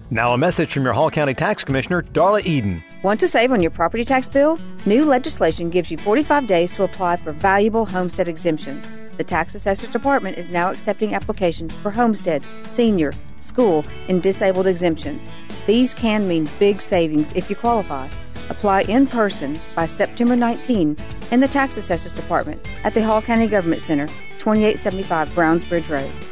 Now a message from your Hall County Tax Commissioner, Darla Eden. Want to save on your property tax bill? New legislation gives you 45 days to apply for valuable homestead exemptions. The Tax Assessor's Department is now accepting applications for homestead, senior, school, and disabled exemptions. These can mean big savings if you qualify. Apply in person by September 19 in the Tax Assessor's Department at the Hall County Government Center, 2875 Brownsbridge Road.